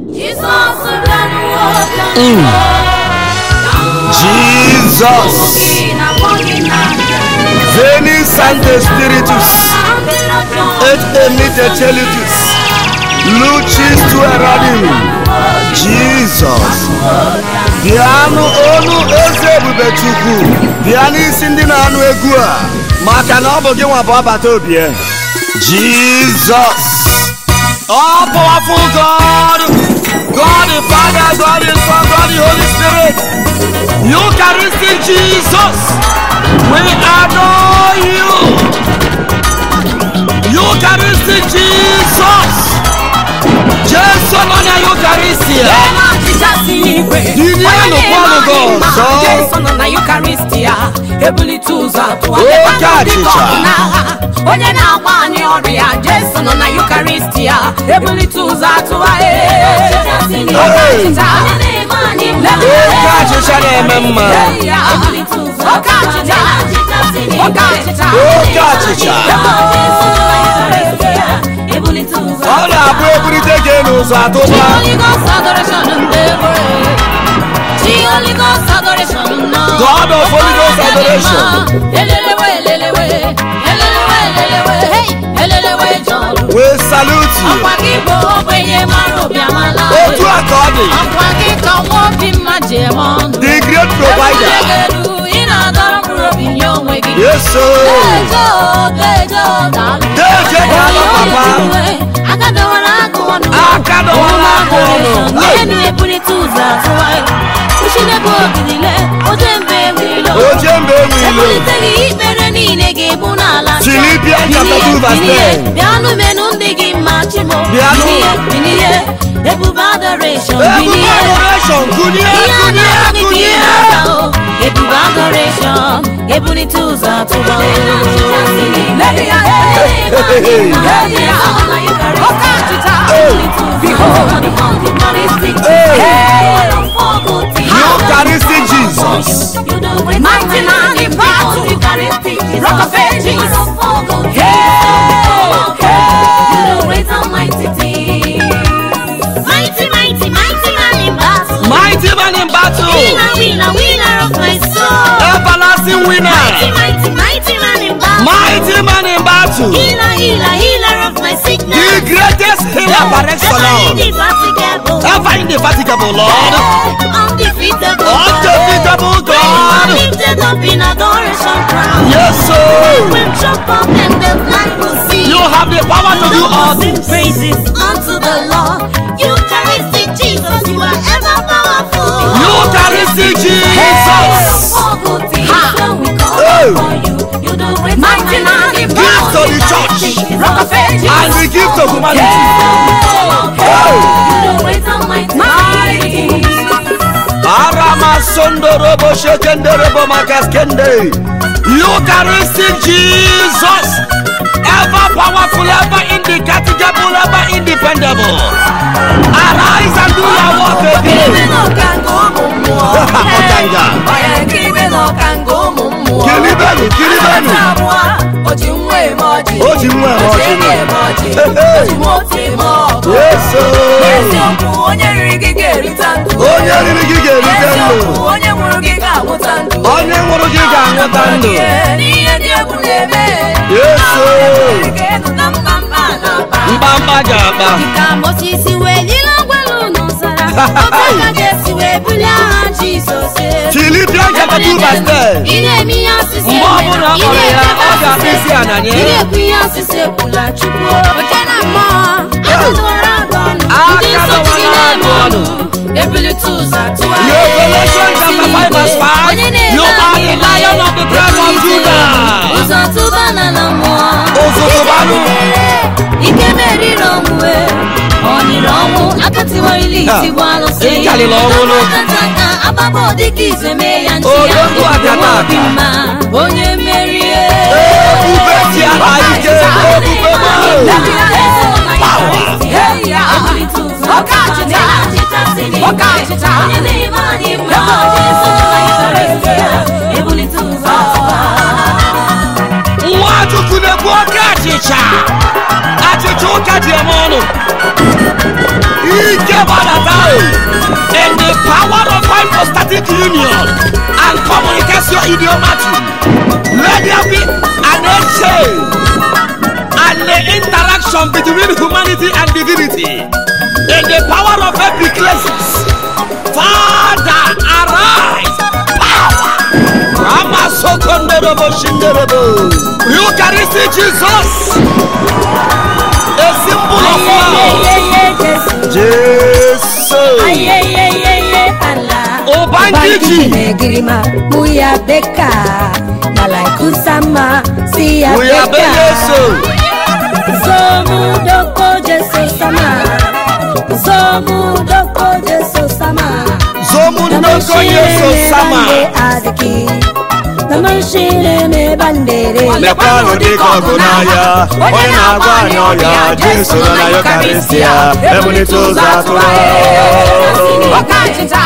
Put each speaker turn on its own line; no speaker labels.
Jesus. Veni Sancte Spiritus et emite celitus lucis tua radium. Jesus. Bianu onu eze ebube Chukwu. Bianu isi ndị na-anụ egwu a maka na ọ bụ gị nwa bụ ọbata obi. Jesus. All powerful God, God the Father, God the Son, God the Holy Spirit, Eucharistic Jesus, we adore you. Eucharistic Jesus, Jesus on the Eucharistia. Diniano Paulo Gozo.
Jesus on the Eucharistia. Able to onye na-agbanye ọrịa Jesu nọ na Eucharistia able to
God of Holy Ghost adoration. We salute you. The great provider. Yes, sir. Philippians chapter 2 verse 10. Eucharistic Jesus.
Mighty man in battle, Rock of Ages.
Mighty man in battle.
Winner of my soul.
Everlasting winner.
Mighty man in battle.
Mighty man in battle.
Healer of my sickness.
The greatest healer par excellence. Ever indefatigable Lord. Undefeatable God.
Lifted up in adoration crown.
Yes, sir.
Will jump up and the blind will see.
You have the power to do all things.
Praises unto the Lord. Eucharistic Jesus, you are ever powerful.
Eucharistic Jesus.
Mighty man in
battle. Give to the church.
Rock of Ages.
And we give to humanity. Arama sondorobo shekendorobo makaskende. Eucharistic Jesus, ever powerful, ever indefatigable, ever independable. Arise and do your work again. Kiribenu. Yes, sir. Onye riri gị ga-erite ndụ. Onye nwụrụ gị ga-anwụta ndụ. N'ihe dị egwu na-eme. Yes, sir. Mbamba ga-akpa.
Ka Moses wee yiri ogwelu n'ọzara. Oke ka ga-esi wee bulie aha Jizọs.
Philippians chapter 2 verse 10.
Ị na-eme ihe asịsị
mgbe ọ bụla ọ kpọrọ ya, ọ ga-abụ isi ala nye.
Ị na-ekwu ihe asịsị ekwula Chukwu. Oche na mmụọ akadọwara agụ ọnụ. Ndị nsọ chi na-eme ọnụ. Ebilite ụzọ atụwa.
Revelation chapter 5 verse 5. You are the Lion of the tribe of Judah.
Ụzọ tụba na mmụọ.
Ụzọ tụbanụ.
Ike meriri ọnwụ. Ọnịrị ọnwụ akatiwa ili itigbu alụsị.
Ịkalịla ọnwụ nụ.
Ababa ọdịka ize mee ya ntị ya. Obi mma. Onye merie.
Ebube ti ala ike. Ebube Nwachukwu na-ekwu oke achịcha ụka dị eme ọnụ. Ike In the power of hypostatic union and communication idiomatum, let there be an exchange and the interaction between humanity and divinity. In the power of epiclesis, Father, arise, power. Eucharistic Jesus, a symbol of love. Jesus. Obangiji
Negrima Muya Beka Malaiku Sama Siya Beka Zomu Doko Jesu Sama Zomu Doko Jesu Sama
Zomu Doko Jesu Sama
Namashire me bandere
Lepano di kogunaya Oina gwanyoya Jesu na Eucharistia Ebuni tuzatua
Wakachita